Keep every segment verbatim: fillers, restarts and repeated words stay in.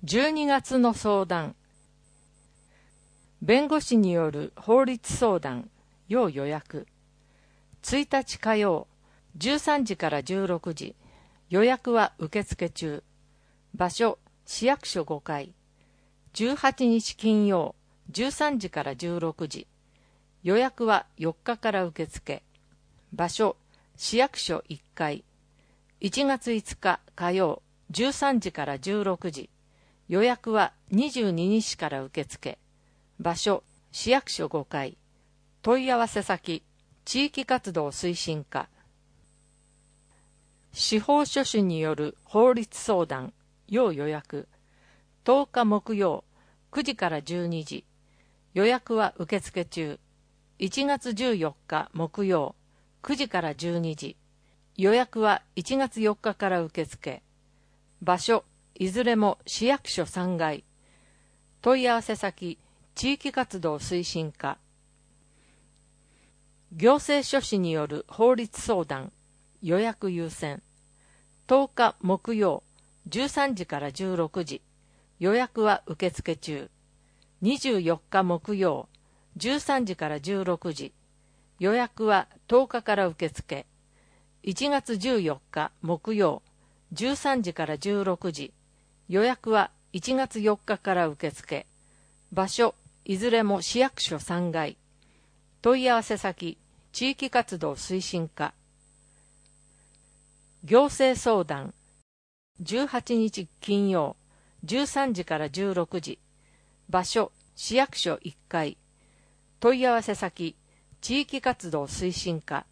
じゅうにがつの相談。弁護士による法律相談要予約。ついたち火曜じゅうさんじからじゅうろくじ。予約は受付中。場所市役所ごかい。じゅうはちにち金曜じゅうさんじからじゅうろくじ。予約はよっかから受付。場所市役所いっかい。いちがついつか火曜じゅうさんじからじゅうろくじ。予約はにじゅうににちから受付。場所市役所ごかい。問い合わせ先地域活動推進課。司法書士による法律相談要予約。とおか木曜くじからじゅうにじ。予約は受付中。いちがつじゅうよっか木曜くじからじゅうにじ。予約はいちがつよっかから受付。場所いずれも市役所さんがい。問い合わせ先地域活動推進課。行政書士による法律相談予約優先。とおか木曜じゅうさんじからじゅうろくじ。予約は受付中。にじゅうよっか木曜じゅうさんじからじゅうろくじ。予約はとおかから受付。いちがつじゅうよっか木曜じゅうさんじからじゅうろくじ。予約はいちがつよっかから受付。場所いずれも市役所さんがい。問い合わせ先地域活動推進課。行政相談じゅうはちにち金曜じゅうさんじからじゅうろくじ。場所市役所いっかい。問い合わせ先地域活動推進課。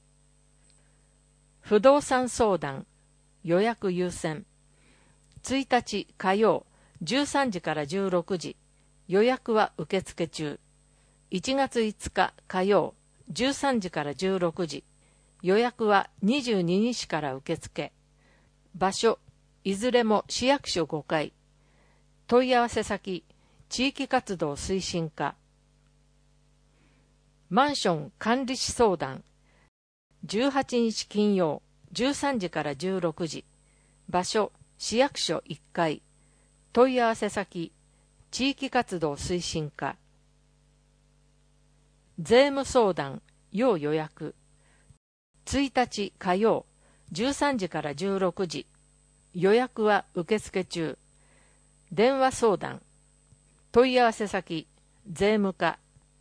不動産相談予約優先。ついたち火曜じゅうさんじからじゅうろくじ。予約は受付中。いちがついつか火曜じゅうさんじからじゅうろくじ。予約はにじゅうににちから受付。場所いずれも市役所ごかい。問い合わせ先地域活動推進課。マンション管理士相談じゅうはちにち金曜じゅうさんじからじゅうろくじ。場所市役所いっかい。問い合わせ先地域活動推進課。税務相談要予約。ついたち火曜じゅうさんじからじゅうろくじ。予約は受付中。電話相談。問い合わせ先税務課。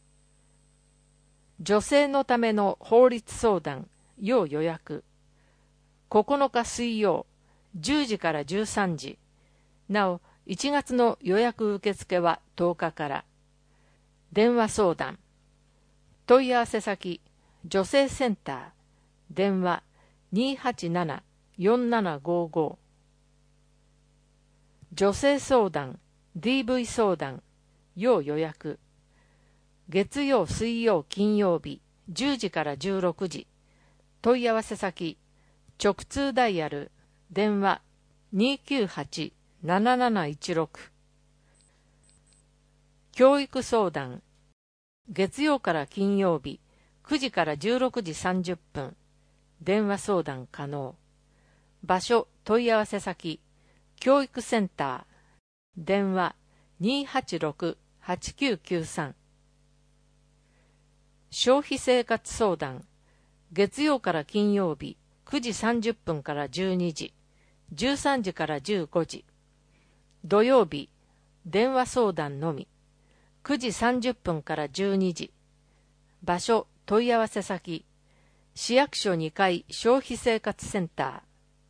女性のための法律相談要予約。ここのか水曜じゅうじからじゅうさんじ。なおいちがつの予約受付はとおかから。電話相談。問い合わせ先女性センター。電話 にーはちななよんななごご。女性相談 ディーブイ 相談要予約。月曜水曜金曜日じゅうじからじゅうろくじ。問い合わせ先直通ダイヤル電話 にーきゅうはちなななないちろく。教育相談月曜から金曜日くじからじゅうろくじさんじゅっぷん。電話相談可能。場所問い合わせ先教育センター。電話 にーはちろくはちきゅうきゅうさん。消費生活相談月曜から金曜日くじさんじゅっぷんからじゅうにじ。じゅうさんじからじゅうごじ。土曜日電話相談のみ。くじさんじゅっぷんからじゅうにじ。場所問い合わせ先市役所にかい消費生活センター。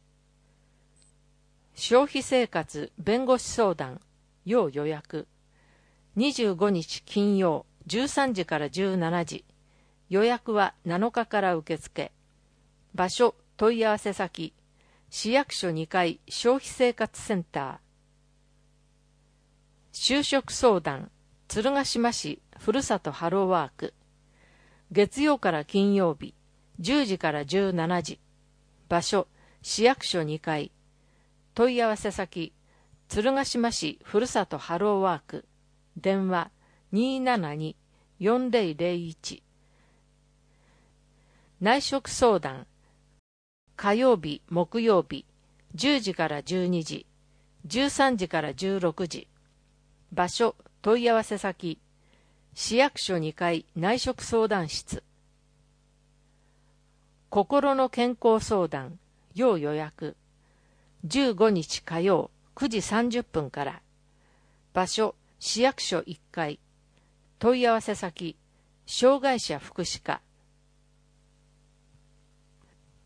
消費生活弁護士相談要予約。にじゅうごにち金曜じゅうさんじからじゅうしちじ。予約はなのかから受付。場所問い合わせ先市役所にかい消費生活センター。就職相談鶴ヶ島市ふるさとハローワーク。月曜から金曜日じゅうじからじゅうしちじ。場所市役所にかい。問い合わせ先鶴ヶ島市ふるさとハローワーク。電話 にーななによんぜろぜろいち。内職相談火曜日木曜日じゅうじからじゅうにじ。 じゅうさんじからじゅうろくじ。場所、問い合わせ先、市役所にかい内職相談室。心の健康相談、要予約。じゅうごにち火曜くじさんじゅっぷんから。場所、市役所いっかい。問い合わせ先、障害者福祉課。